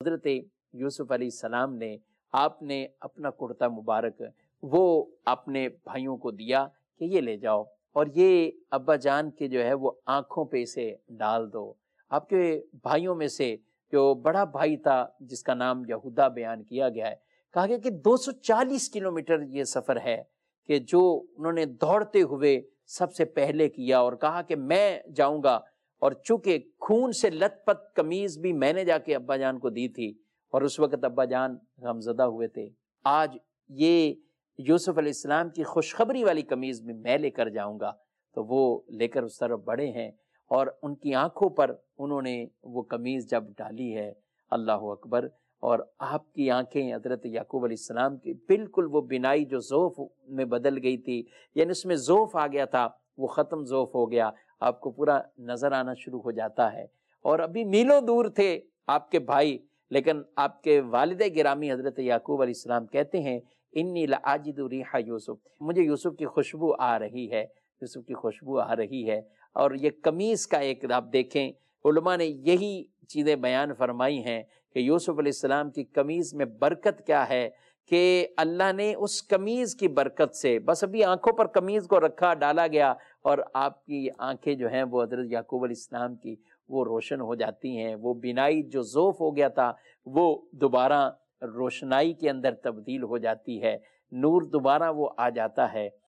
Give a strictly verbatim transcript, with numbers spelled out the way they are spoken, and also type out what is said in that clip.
حضرت یوسف علیہ السلام نے آپ نے اپنا کرتا مبارک وہ اپنے بھائیوں کو دیا کہ یہ لے جاؤ اور یہ ابا جان کے جو ہے وہ آنکھوں پہ اسے ڈال دو۔ آپ کے بھائیوں میں سے جو بڑا بھائی تھا جس کا نام یہودا بیان کیا گیا ہے، کہا گیا کہ دو سو چالیس کلومیٹر یہ سفر ہے کہ جو انہوں نے دوڑتے ہوئے سب سے پہلے کیا اور کہا کہ میں جاؤں گا، اور چونکہ خون سے لت پت قمیض بھی میں نے جا کے ابا جان کو دی تھی اور اس وقت ابا جان غمزدہ ہوئے تھے، آج یہ یوسف علیہ السلام کی خوشخبری والی قمیض بھی میں لے کر جاؤں گا۔ تو وہ لے کر اس طرف بڑھے ہیں اور ان کی آنکھوں پر انہوں نے وہ قمیض جب ڈالی ہے، اللہ اکبر، اور آپ کی آنکھیں حضرت یعقوب علیہ السلام کی بالکل وہ بینائی جو ذوف میں بدل گئی تھی، یعنی اس میں ذوف آ گیا تھا، وہ ختم ذوف ہو گیا، آپ کو پورا نظر آنا شروع ہو جاتا ہے۔ اور ابھی میلوں دور تھے آپ کے بھائی، لیکن آپ کے والد گرامی حضرت یعقوب علیہ السلام کہتے ہیں انی لآجد ریح یوسف، مجھے یوسف کی خوشبو آ رہی ہے، یوسف کی خوشبو آ رہی ہے۔ اور یہ قمیص کا ایک آپ دیکھیں، علماء نے یہی چیزیں بیان فرمائی ہیں کہ یوسف علیہ السلام کی قمیض میں برکت کیا ہے کہ اللہ نے اس قمیض کی برکت سے، بس ابھی آنکھوں پر قمیض کو رکھا، ڈالا گیا، اور آپ کی آنکھیں جو ہیں وہ حضرت یعقوب علیہ السلام کی وہ روشن ہو جاتی ہیں، وہ بینائی جو ذوف ہو گیا تھا وہ دوبارہ روشنائی کے اندر تبدیل ہو جاتی ہے، نور دوبارہ وہ آ جاتا ہے۔